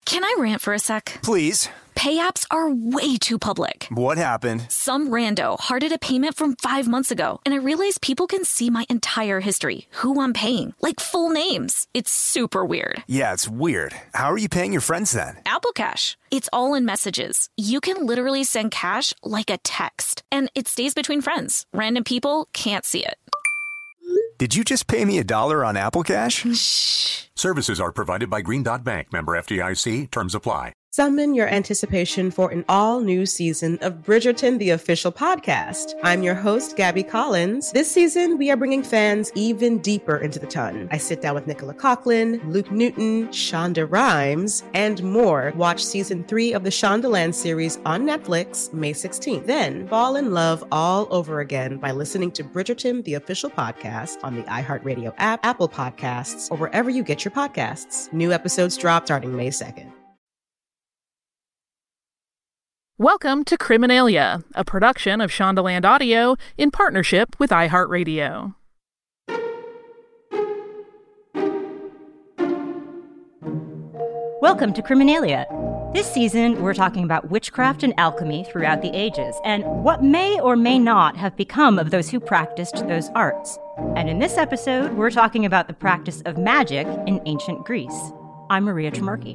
Can I rant for a sec? Please. Pay apps are way too public. What happened? Some rando hearted a payment from 5 months ago, and I realized people can see my entire history, who I'm paying, like full names. It's super weird. Yeah, it's weird. How are you paying your friends then? Apple Cash. It's all in messages. You can literally send cash like a text, and it stays between friends. Random people can't see it. Did you just pay me $1 on Apple Cash? Shh. Services are provided by Green Dot Bank. Member FDIC. Terms apply. Summon your anticipation for an all-new season of Bridgerton, the official podcast. I'm your host, Gabby Collins. This season, we are bringing fans even deeper into the ton. I sit down with Nicola Coughlan, Luke Newton, Shonda Rhimes, and more. Watch season 3 of the Shondaland series on Netflix, May 16th. Then fall in love all over again by listening to Bridgerton, the official podcast on the iHeartRadio app, Apple Podcasts, or wherever you get your podcasts. New episodes drop starting May 2nd. Welcome to Criminalia, a production of Shondaland Audio in partnership with iHeartRadio. Welcome to Criminalia. This season, we're talking about witchcraft and alchemy throughout the ages, and what may or may not have become of those who practiced those arts. And in this episode, we're talking about the practice of magic in ancient Greece. I'm Maria Trimarchi.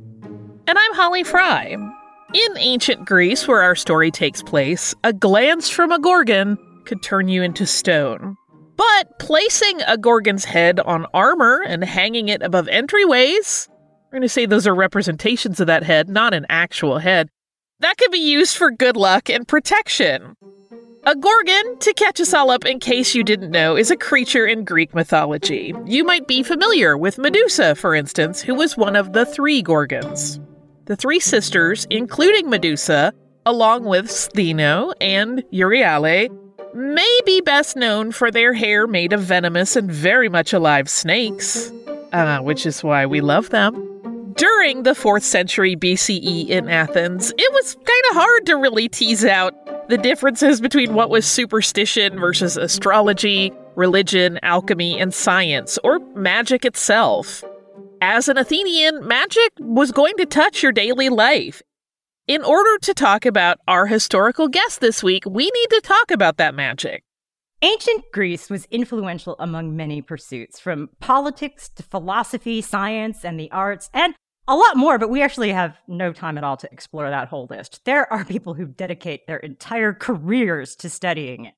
And I'm Holly Fry. In ancient Greece, where our story takes place, a glance from a gorgon could turn you into stone. But placing a gorgon's head on armor and hanging it above entryways, we're going to say those are representations of that head, not an actual head, that could be used for good luck and protection. A gorgon, to catch us all up in case you didn't know, is a creature in Greek mythology. You might be familiar with Medusa, for instance, who was one of the 3 gorgons. The 3 sisters, including Medusa, along with Stheno and Euryale, may be best known for their hair made of venomous and very much alive snakes, which is why we love them. During the 4th century BCE in Athens, it was kind of hard to really tease out the differences between what was superstition versus astrology, religion, alchemy, and science, or magic itself. As an Athenian, magic was going to touch your daily life. In order to talk about our historical guest this week, we need to talk about that magic. Ancient Greece was influential among many pursuits, from politics to philosophy, science, and the arts, and a lot more, but we actually have no time at all to explore that whole list. There are people who dedicate their entire careers to studying it.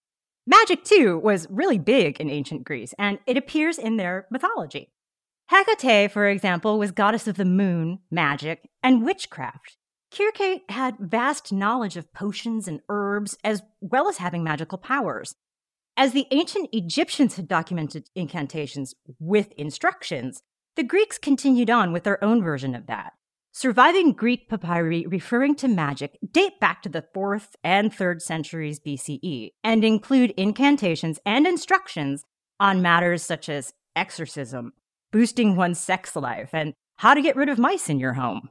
Magic, too, was really big in ancient Greece, and it appears in their mythology. Hecate, for example, was goddess of the moon, magic, and witchcraft. Kirke had vast knowledge of potions and herbs, as well as having magical powers. As the ancient Egyptians had documented incantations with instructions, the Greeks continued on with their own version of that. Surviving Greek papyri referring to magic date back to the 4th and 3rd centuries BCE, and include incantations and instructions on matters such as exorcism, boosting one's sex life, and how to get rid of mice in your home.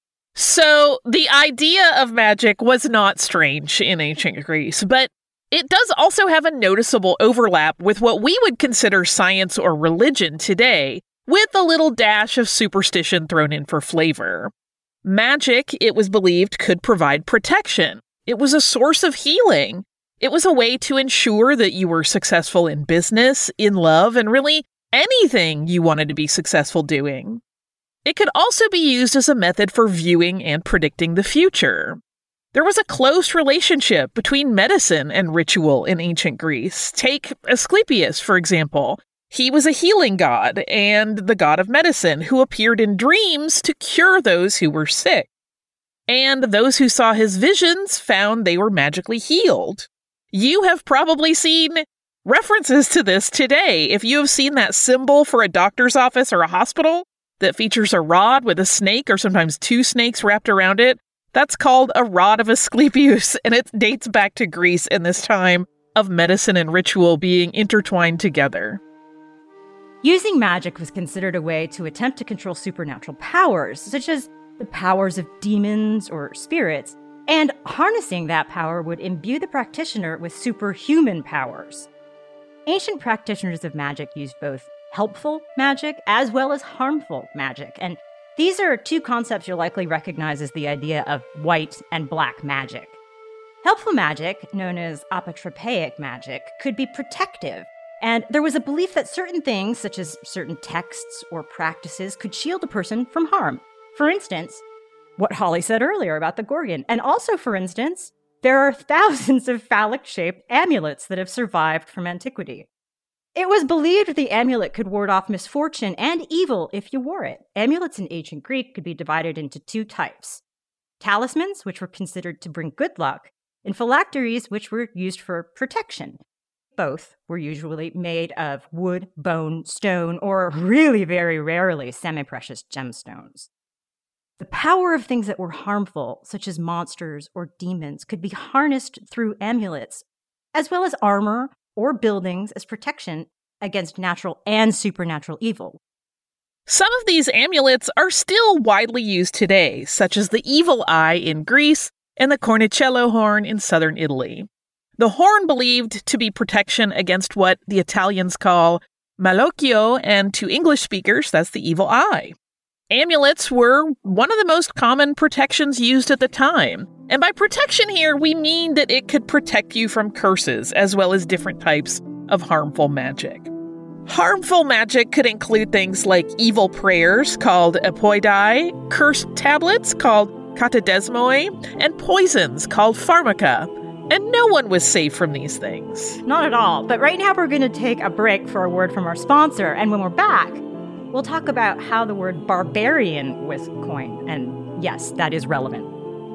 So, the idea of magic was not strange in ancient Greece, but it does also have a noticeable overlap with what we would consider science or religion today, with a little dash of superstition thrown in for flavor. Magic, it was believed, could provide protection. It was a source of healing. It was a way to ensure that you were successful in business, in love, and really anything you wanted to be successful doing. It could also be used as a method for viewing and predicting the future. There was a close relationship between medicine and ritual in ancient Greece. Take Asclepius, for example. He was a healing god and the god of medicine who appeared in dreams to cure those who were sick. And those who saw his visions found they were magically healed. You have probably seen references to this today. If you have seen that symbol for a doctor's office or a hospital that features a rod with a snake or sometimes 2 snakes wrapped around it, that's called a rod of Asclepius, and it dates back to Greece in this time of medicine and ritual being intertwined together. Using magic was considered a way to attempt to control supernatural powers, such as the powers of demons or spirits, and harnessing that power would imbue the practitioner with superhuman powers. Ancient practitioners of magic used both helpful magic as well as harmful magic, and These are two concepts you'll likely recognize as the idea of white and black magic. Helpful magic, known as apotropaic magic, could be protective, and there was a belief that certain things, such as certain texts or practices, could shield a person from harm. For instance, what Holly said earlier about the Gorgon. And also, for instance, there are thousands of phallic-shaped amulets that have survived from antiquity. It was believed the amulet could ward off misfortune and evil if you wore it. Amulets in ancient Greek could be divided into two types: talismans, which were considered to bring good luck, and phylacteries, which were used for protection. Both were usually made of wood, bone, stone, or really very rarely semi-precious gemstones. The power of things that were harmful, such as monsters or demons, could be harnessed through amulets, as well as armor or buildings as protection against natural and supernatural evil. Some of these amulets are still widely used today, such as the evil eye in Greece and the cornicello horn in southern Italy. The horn believed to be protection against what the Italians call malocchio, and to English speakers, that's the evil eye. Amulets were one of the most common protections used at the time. And by protection here, we mean that it could protect you from curses, as well as different types of harmful magic. Harmful magic could include things like evil prayers, called apoidai, cursed tablets, called katadesmoi, and poisons, called pharmaca. And no one was safe from these things. Not at all. But right now we're going to take a break for a word from our sponsor. And when we're back, we'll talk about how the word barbarian was coined. And yes, that is relevant.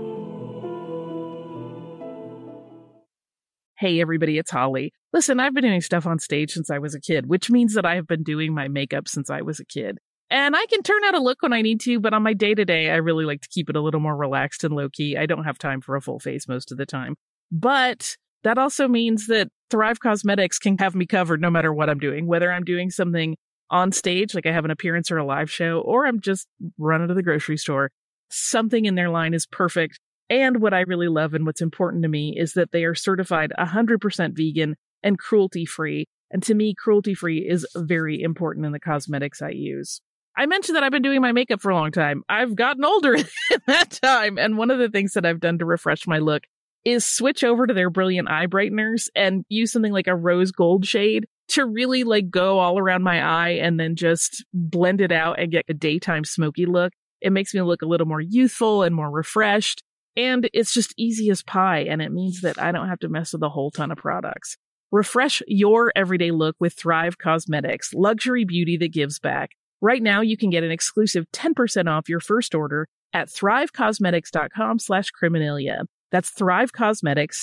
Hey everybody, it's Holly. Listen, I've been doing stuff on stage since I was a kid, which means that I have been doing my makeup since I was a kid. And I can turn out a look when I need to, but on my day-to-day, I really like to keep it a little more relaxed and low-key. I don't have time for a full face most of the time. But that also means that Thrive Cosmetics can have me covered no matter what I'm doing, whether I'm doing something on stage, like I have an appearance or a live show, or I'm just running to the grocery store. Something in their line is perfect. And what I really love and what's important to me is that they are certified 100% vegan and cruelty-free. And to me, cruelty-free is very important in the cosmetics I use. I mentioned that I've been doing my makeup for a long time. I've gotten older in that time. And one of the things that I've done to refresh my look is switch over to their brilliant eye brighteners and use something like a rose gold shade to really go all around my eye and then just blend it out and get a daytime smoky look. It makes me look a little more youthful and more refreshed. And it's just easy as pie. And it means that I don't have to mess with a whole ton of products. Refresh your everyday look with Thrive Cosmetics, luxury beauty that gives back. Right now, you can get an exclusive 10% off your first order at thrivecosmetics.com/Criminalia. That's Thrive Cosmetics,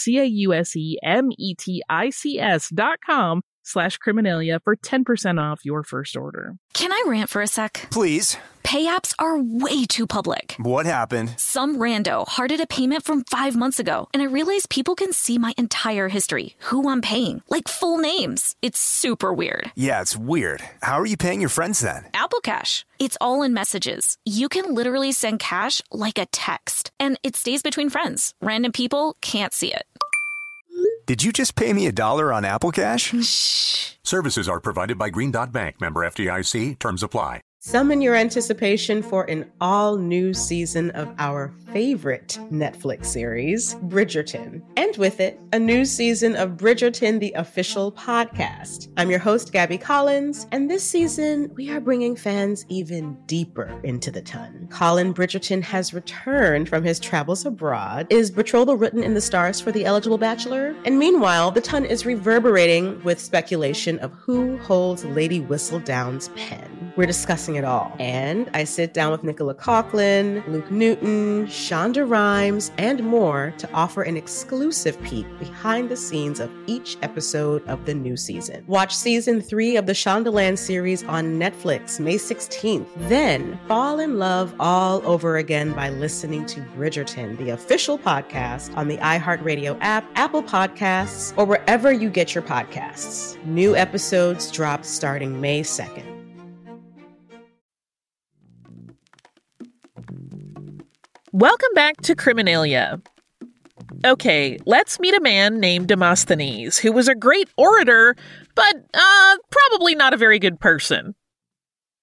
CAUSEMETICS.com/Criminalia for 10% off your first order. Can I rant for a sec? Please. Pay apps are way too public. What happened? Some rando hearted a payment from 5 months ago, and I realized people can see my entire history, who I'm paying, like full names. It's super weird. Yeah, it's weird. How are you paying your friends then? Apple Cash. It's all in messages. You can literally send cash like a text, and it stays between friends. Random people can't see it. Did you just pay me $1 on Apple Cash? Shh. Services are provided by Green Dot Bank. Member FDIC. Terms apply. Summon your anticipation for an all-new season of our favorite Netflix series, Bridgerton. And with it, a new season of Bridgerton, the official podcast. I'm your host, Gabby Collins, and this season, we are bringing fans even deeper into the ton. Colin Bridgerton has returned from his travels abroad. Is betrothal written in the stars for the eligible bachelor? And meanwhile, the ton is reverberating with speculation of who holds Lady Whistledown's pen. We're discussing it all. And I sit down with Nicola Coughlan, Luke Newton, Shonda Rhimes, and more to offer an exclusive peek behind the scenes of each episode of the new season. Watch season 3 of the Shondaland series on Netflix May 16th. Then fall in love all over again by listening to Bridgerton, the official podcast on the iHeartRadio app, Apple Podcasts, or wherever you get your podcasts. New episodes drop starting May 2nd. Welcome back to Criminalia. Okay, let's meet a man named Demosthenes, who was a great orator, but probably not a very good person.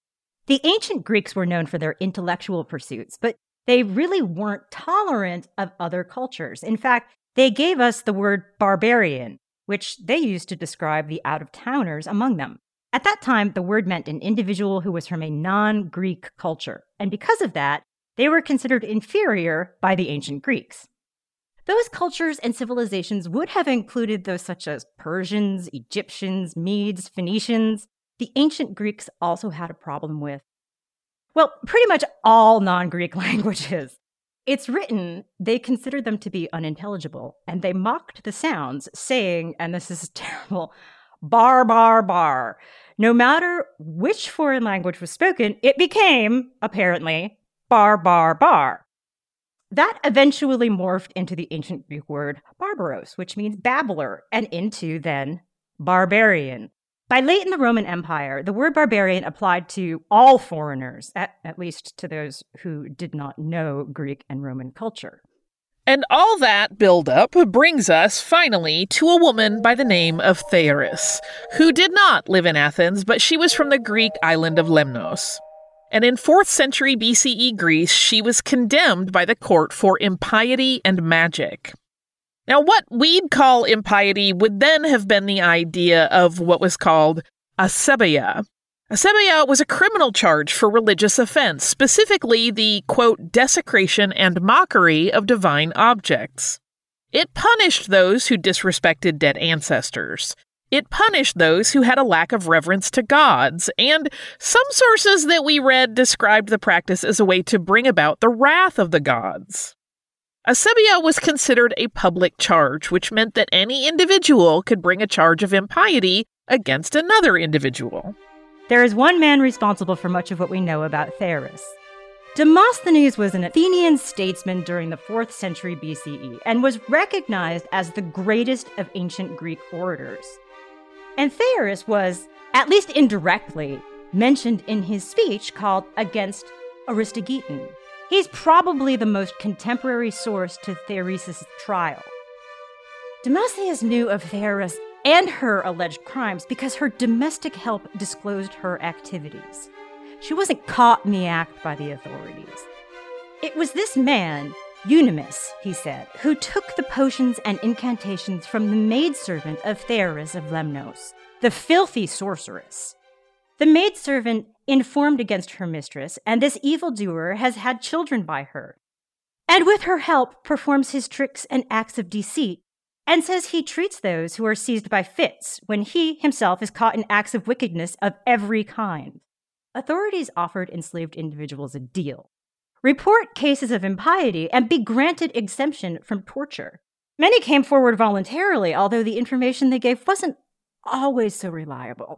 The ancient Greeks were known for their intellectual pursuits, but they really weren't tolerant of other cultures. In fact, they gave us the word barbarian, which they used to describe the out-of-towners among them. At that time, the word meant an individual who was from a non-Greek culture, and because of that, they were considered inferior by the ancient Greeks. Those cultures and civilizations would have included those such as Persians, Egyptians, Medes, Phoenicians. The ancient Greeks also had a problem with, well, pretty much all non-Greek languages. It's written, they considered them to be unintelligible, and they mocked the sounds, saying, and this is terrible, bar, bar, bar. No matter which foreign language was spoken, it became, apparently, bar, bar, bar. That eventually morphed into the ancient Greek word barbaros, which means babbler, and into, then, barbarian. By late in the Roman Empire, the word barbarian applied to all foreigners, at least to those who did not know Greek and Roman culture. And all that buildup brings us, finally, to a woman by the name of Theiris, who did not live in Athens, but she was from the Greek island of Lemnos. And in 4th century BCE Greece, she was condemned by the court for impiety and magic. Now, what we'd call impiety would then have been the idea of what was called asebeia. Asebeia was a criminal charge for religious offense, specifically the, quote, desecration and mockery of divine objects. It punished those who disrespected dead ancestors. It punished those who had a lack of reverence to gods, and some sources that we read described the practice as a way to bring about the wrath of the gods. Asebeia was considered a public charge, which meant that any individual could bring a charge of impiety against another individual. There is one man responsible for much of what we know about Theiris. Demosthenes was an Athenian statesman during the 4th century BCE and was recognized as the greatest of ancient Greek orators. And Theiris was, at least indirectly, mentioned in his speech called Against Aristogiton. He's probably the most contemporary source to Theiris' trial. Demosthenes knew of Theiris and her alleged crimes because her domestic help disclosed her activities. She wasn't caught in the act by the authorities. It was this man, Eunomus, he said, who took the potions and incantations from the maidservant of Theiris of Lemnos, the filthy sorceress. The maidservant informed against her mistress, and this evildoer has had children by her, and with her help performs his tricks and acts of deceit, and says he treats those who are seized by fits when he himself is caught in acts of wickedness of every kind. Authorities offered enslaved individuals a deal: report cases of impiety and be granted exemption from torture. Many came forward voluntarily, although the information they gave wasn't always so reliable.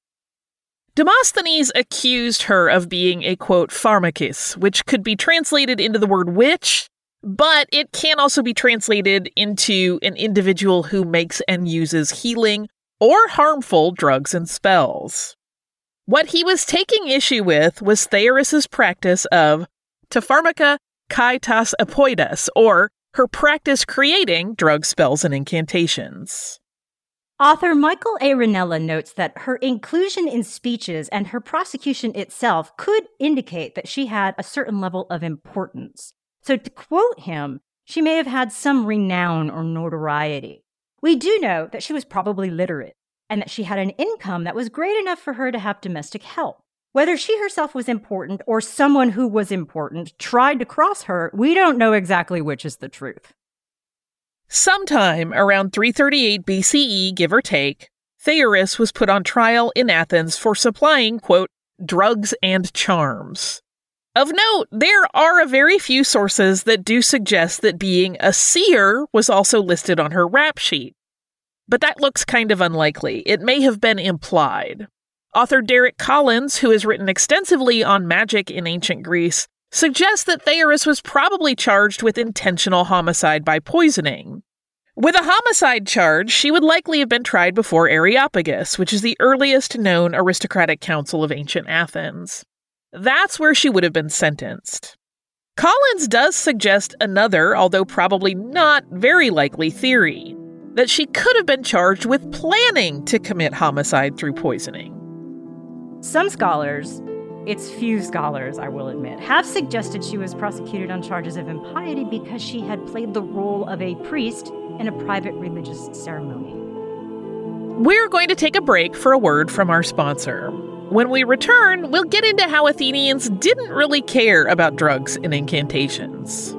Demosthenes accused her of being a, quote, pharmakis, which could be translated into the word witch, but it can also be translated into an individual who makes and uses healing or harmful drugs and spells. What he was taking issue with was Theiris' practice of ta pharmaca kai tas apoidas, or her practice creating drug spells and incantations. Author Michael A. Ranella notes that her inclusion in speeches and her prosecution itself could indicate that she had a certain level of importance. So to quote him, she may have had some renown or notoriety. We do know that she was probably literate and that she had an income that was great enough for her to have domestic help. Whether she herself was important or someone who was important tried to cross her, we don't know exactly which is the truth. Sometime around 338 BCE, give or take, Theiris was put on trial in Athens for supplying, quote, drugs and charms. Of note, there are a very few sources that do suggest that being a seer was also listed on her rap sheet. But that looks kind of unlikely. It may have been implied. Author Derek Collins, who has written extensively on magic in ancient Greece, suggests that Theiris was probably charged with intentional homicide by poisoning. With a homicide charge, she would likely have been tried before Areopagus, which is the earliest known aristocratic council of ancient Athens. That's where she would have been sentenced. Collins does suggest another, although probably not very likely, theory, that she could have been charged with planning to commit homicide through poisoning. Some scholars, It's few scholars, I will admit, have suggested she was prosecuted on charges of impiety because she had played the role of a priest in a private religious ceremony. We're going to take a break for a word from our sponsor. When we return, we'll get into how Athenians didn't really care about drugs and incantations.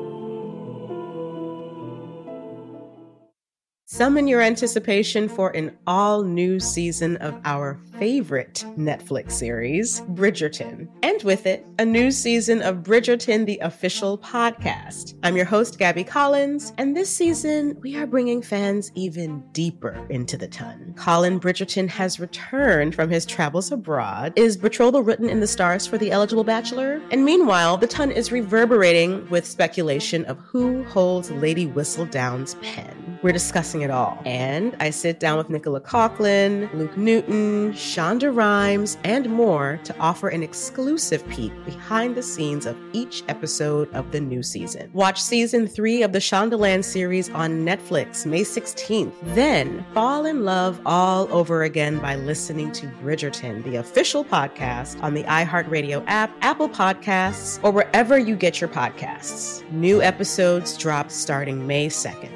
Summon your anticipation for an all-new season of our favorite Netflix series, Bridgerton. And with it, a new season of Bridgerton, the official podcast. I'm your host, Gabby Collins, and this season, we are bringing fans even deeper into the ton. Colin Bridgerton has returned from his travels abroad. Is betrothal written in the stars for the eligible bachelor? And meanwhile, the ton is reverberating with speculation of who holds Lady Whistledown's pen. We're discussing it all. And I sit down with Nicola Coughlan, Luke Newton, Shonda Rhimes, and more to offer an exclusive peek behind the scenes of each episode of the new season. Watch season 3 of the Shondaland series on Netflix May 16th. Then fall in love all over again by listening to Bridgerton, the official podcast on the iHeartRadio app, Apple Podcasts, or wherever you get your podcasts. New episodes drop starting May 2nd.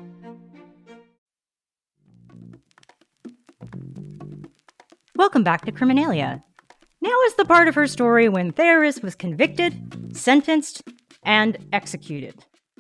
Welcome back to Criminalia. Now is the part of her story when Theris was convicted, sentenced, and executed.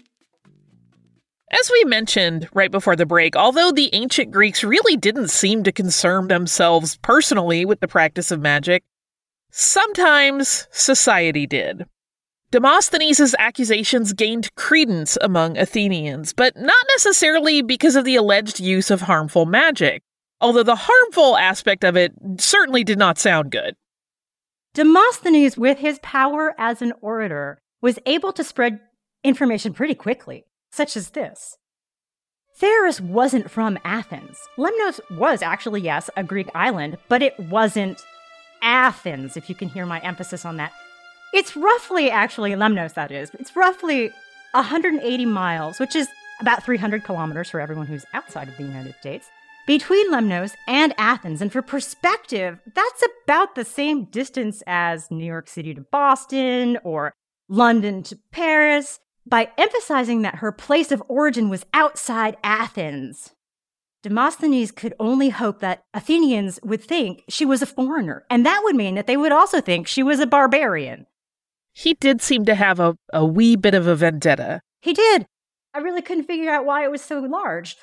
As we mentioned right before the break, although the ancient Greeks really didn't seem to concern themselves personally with the practice of magic, sometimes society did. Demosthenes' accusations gained credence among Athenians, but not necessarily because of the alleged use of harmful magic. Although the harmful aspect of it certainly did not sound good. Demosthenes, with his power as an orator, was able to spread information pretty quickly, such as this. Theris wasn't from Athens. Lemnos was actually, yes, a Greek island, but it wasn't Athens, if you can hear my emphasis on that. It's roughly, actually, Lemnos that is, it's roughly 180 miles, which is about 300 kilometers for everyone who's outside of the United States, between Lemnos and Athens. And for perspective, that's about the same distance as New York City to Boston or London to Paris, by emphasizing that her place of origin was outside Athens. Demosthenes could only hope that Athenians would think she was a foreigner, and that would mean that they would also think she was a barbarian. He did seem to have a wee bit of a vendetta. He did. I really couldn't figure out why it was so large.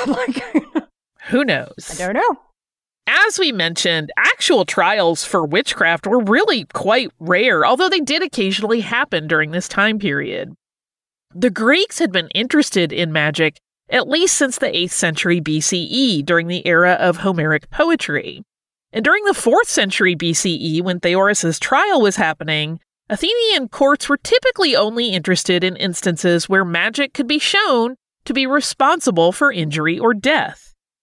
Who knows? I don't know. As we mentioned, actual trials for witchcraft were really quite rare, although they did occasionally happen during this time period. The Greeks had been interested in magic at least since the 8th century BCE, during the era of Homeric poetry. And during the 4th century BCE, when Theoris's trial was happening, Athenian courts were typically only interested in instances where magic could be shown to be responsible for injury or death.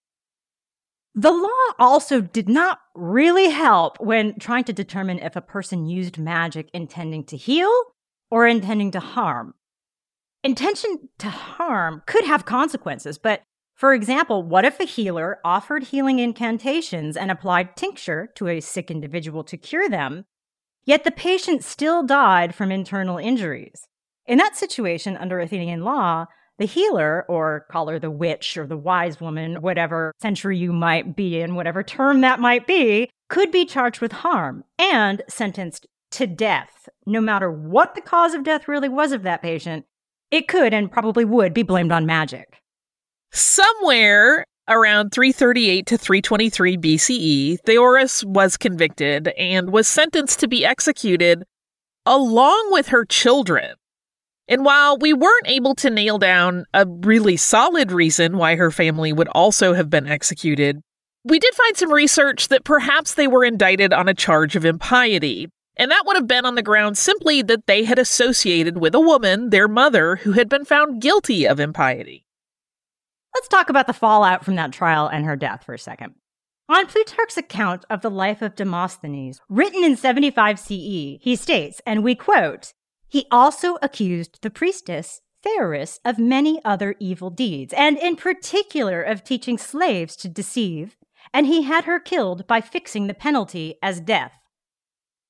The law also did not really help when trying to determine if a person used magic intending to heal or intending to harm. Intention to harm could have consequences, but for example, what if a healer offered healing incantations and applied tincture to a sick individual to cure them, yet the patient still died from internal injuries? In that situation, under Athenian law, the healer, or call her the witch or the wise woman, whatever century you might be in, whatever term that might be, could be charged with harm and sentenced to death. No matter what the cause of death really was of that patient, it could and probably would be blamed on magic. Somewhere around 338 to 323 BCE, Theoris was convicted and was sentenced to be executed along with her children. And while we weren't able to nail down a really solid reason why her family would also have been executed, we did find some research that perhaps they were indicted on a charge of impiety. And that would have been on the ground simply that they had associated with a woman, their mother, who had been found guilty of impiety. Let's talk about the fallout from that trial and her death for a second. On Plutarch's account of the life of Demosthenes, written in 75 CE, he states, and we quote, "He also accused the priestess Theris of many other evil deeds, and in particular of teaching slaves to deceive, and he had her killed by fixing the penalty as death."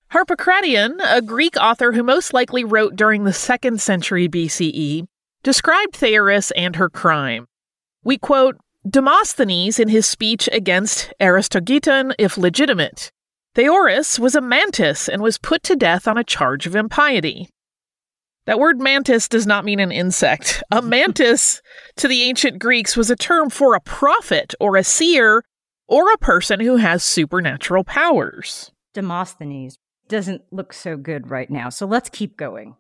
Harpocratian, a Greek author who most likely wrote during the 2nd century BCE, described Theiris and her crime. We quote Demosthenes in his speech against Aristogiton, if legitimate. Theoris was a mantis and was put to death on a charge of impiety. That word mantis does not mean an insect. A mantis, to the ancient Greeks, was a term for a prophet or a seer or a person who has supernatural powers. Demosthenes doesn't look so good right now, so let's keep going.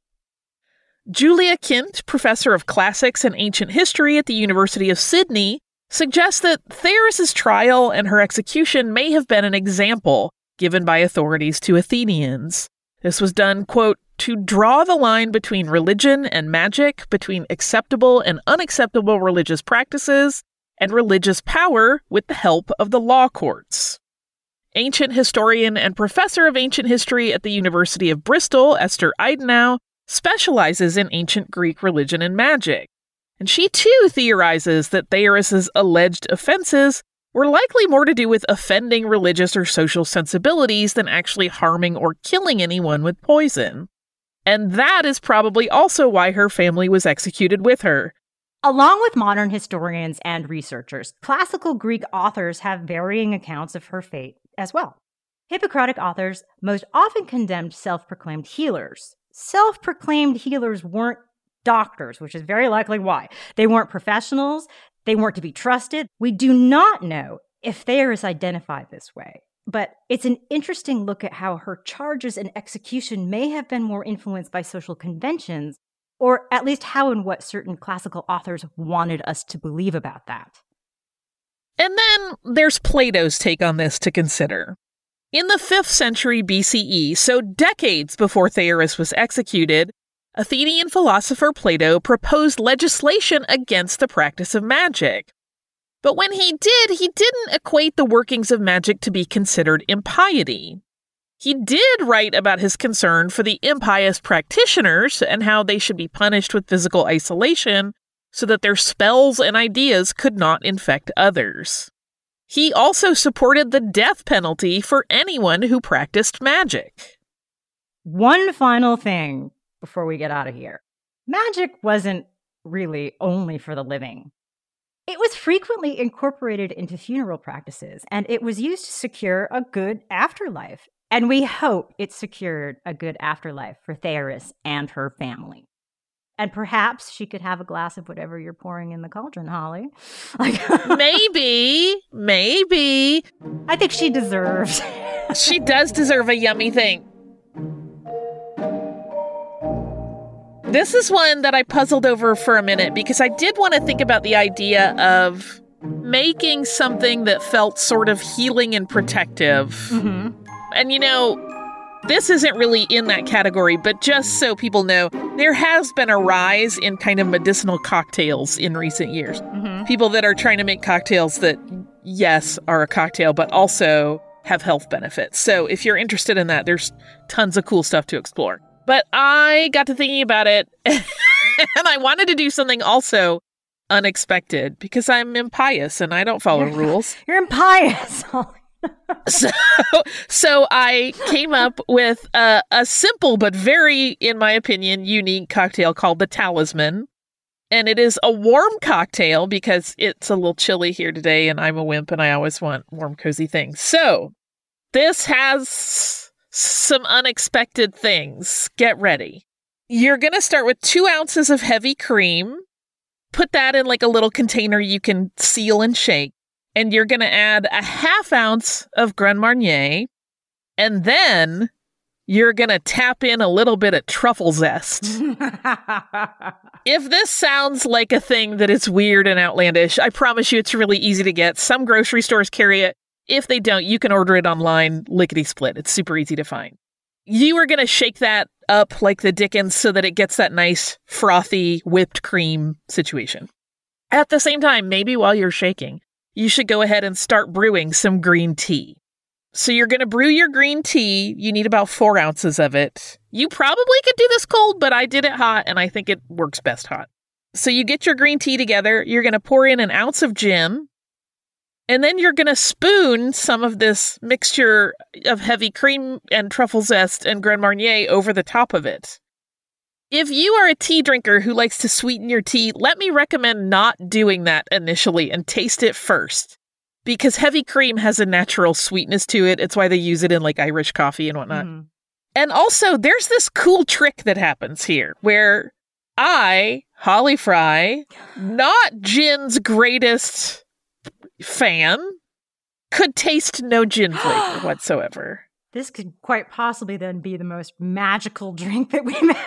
Julia Kint, professor of classics and ancient history at the University of Sydney, suggests that Theiris' trial and her execution may have been an example given by authorities to Athenians. This was done, quote, to draw the line between religion and magic, between acceptable and unacceptable religious practices, and religious power with the help of the law courts. Ancient historian and professor of ancient history at the University of Bristol, Esther Eidenau, specializes in ancient Greek religion and magic. And she too theorizes that Theiris' alleged offenses were likely more to do with offending religious or social sensibilities than actually harming or killing anyone with poison. And that is probably also why her family was executed with her. Along with modern historians and researchers, classical Greek authors have varying accounts of her fate as well. Hippocratic authors most often condemned self-proclaimed healers. Self-proclaimed healers weren't doctors, which is very likely why. They weren't professionals. They weren't to be trusted. We do not know if Theiris identified this way. But it's an interesting look at how her charges and execution may have been more influenced by social conventions, or at least how and what certain classical authors wanted us to believe about that. And then there's Plato's take on this to consider. In the 5th century BCE, so decades before Theiris was executed, Athenian philosopher Plato proposed legislation against the practice of magic. But when he didn't equate the workings of magic to be considered impiety. He did write about his concern for the impious practitioners and how they should be punished with physical isolation so that their spells and ideas could not infect others. He also supported the death penalty for anyone who practiced magic. One final thing before we get out of here. Magic wasn't really only for the living. It was frequently incorporated into funeral practices, and it was used to secure a good afterlife. And we hope it secured a good afterlife for Theiris and her family. And perhaps she could have a glass of whatever you're pouring in the cauldron, Holly. Maybe. I think she deserves. She does deserve a yummy thing. This is one that I puzzled over for a minute because I did want to think about the idea of making something that felt sort of healing and protective. Mm-hmm. And this isn't really in that category, but just so people know, there has been a rise in kind of medicinal cocktails in recent years. Mm-hmm. People that are trying to make cocktails that, yes, are a cocktail, but also have health benefits. So if you're interested in that, there's tons of cool stuff to explore. But I got to thinking about it, and I wanted to do something also unexpected because I'm impious and I don't follow rules. You're impious. So I came up with a simple but very, in my opinion, unique cocktail called the Talisman. And it is a warm cocktail because it's a little chilly here today and I'm a wimp and I always want warm, cozy things. So this has some unexpected things. Get ready. You're going to start with 2 ounces of heavy cream. Put that in like a little container you can seal and shake. And you're going to add a 1/2 ounce of Grand Marnier. And then you're going to tap in a little bit of truffle zest. If this sounds like a thing that is weird and outlandish, I promise you it's really easy to get. Some grocery stores carry it. If they don't, you can order it online, lickety-split. It's super easy to find. You are going to shake that up like the Dickens so that it gets that nice, frothy, whipped cream situation. At the same time, maybe while you're shaking, you should go ahead and start brewing some green tea. So you're going to brew your green tea. You need about 4 ounces of it. You probably could do this cold, but I did it hot, and I think it works best hot. So you get your green tea together. You're going to pour in 1 ounce of gin. And then you're going to spoon some of this mixture of heavy cream and truffle zest and Grand Marnier over the top of it. If you are a tea drinker who likes to sweeten your tea, let me recommend not doing that initially and taste it first. Because heavy cream has a natural sweetness to it. It's why they use it in like Irish coffee and whatnot. Mm. And also, there's this cool trick that happens here where I, Holly Fry, not Gin's greatest fan, could taste no gin flavor whatsoever. This could quite possibly then be the most magical drink that we made.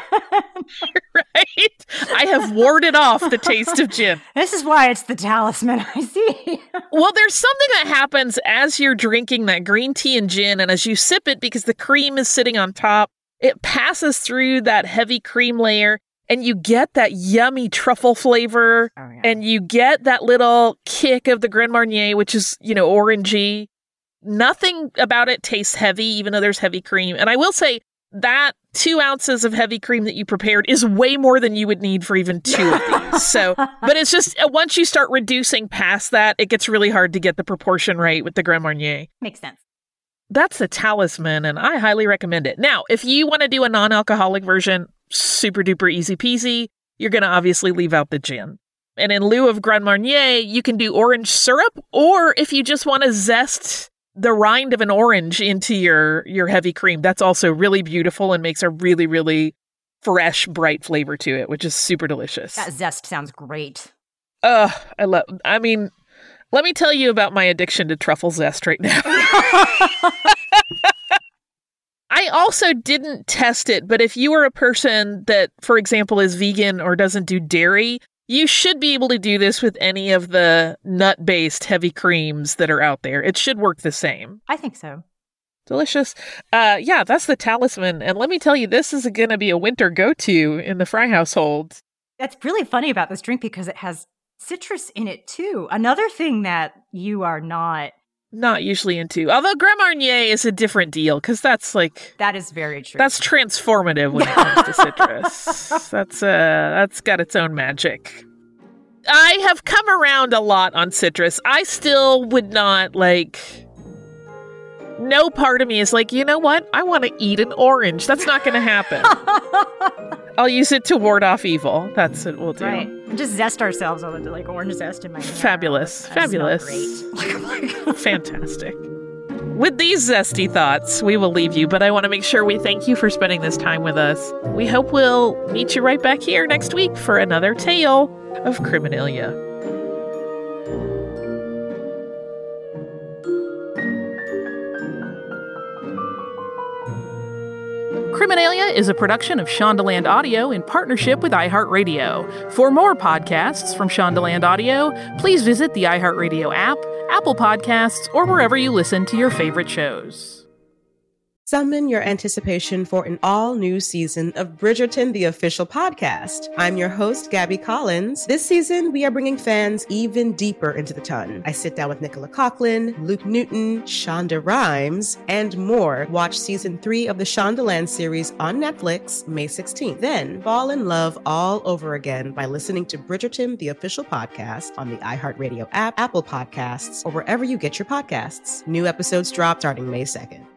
Right? I have warded off the taste of gin. This is why it's the talisman, I see. Well, there's something that happens as you're drinking that green tea and gin, and as you sip it, because the cream is sitting on top, it passes through that heavy cream layer, and you get that yummy truffle flavor, and you get that little kick of the Grand Marnier, which is, orangey. Nothing about it tastes heavy, even though there's heavy cream. And I will say that 2 ounces of heavy cream that you prepared is way more than you would need for even 2 of these. So, but it's just, once you start reducing past that, it gets really hard to get the proportion right with the Grand Marnier. Makes sense. That's the talisman, and I highly recommend it. Now, if you want to do a non-alcoholic version, super duper easy peasy, you're going to obviously leave out the gin. And in lieu of Grand Marnier, you can do orange syrup, or if you just want to zest the rind of an orange into your heavy cream, that's also really beautiful and makes a really, really fresh, bright flavor to it, which is super delicious. That zest sounds great. Let me tell you about my addiction to truffle zest right now. I also didn't test it, but if you are a person that, for example, is vegan or doesn't do dairy, you should be able to do this with any of the nut-based heavy creams that are out there. It should work the same. I think so. Delicious. Yeah, that's the talisman. And let me tell you, this is going to be a winter go-to in the Fry household. That's really funny about this drink because it has citrus in it, too. Another thing that you are not usually into. Although Grand Marnier is a different deal, because that's like... That is very true. That's transformative when it comes to citrus. That's got its own magic. I have come around a lot on citrus. I still would not, no part of me is like, you know what? I want to eat an orange. That's not going to happen. I'll use it to ward off evil. That's what we'll do. Right. Just zest ourselves on it, like orange zest in my hair. Fabulous. Fabulous. Great. Fantastic. With these zesty thoughts, we will leave you, but I want to make sure we thank you for spending this time with us. We hope we'll meet you right back here next week for another tale of Criminalia. Criminalia is a production of Shondaland Audio in partnership with iHeartRadio. For more podcasts from Shondaland Audio, please visit the iHeartRadio app, Apple Podcasts, or wherever you listen to your favorite shows. Summon your anticipation for an all-new season of Bridgerton, the official podcast. I'm your host, Gabby Collins. This season, we are bringing fans even deeper into the ton. I sit down with Nicola Coughlan, Luke Newton, Shonda Rhimes, and more. Watch Season 3 of the Shondaland series on Netflix May 16th. Then, fall in love all over again by listening to Bridgerton, the official podcast on the iHeartRadio app, Apple Podcasts, or wherever you get your podcasts. New episodes drop starting May 2nd.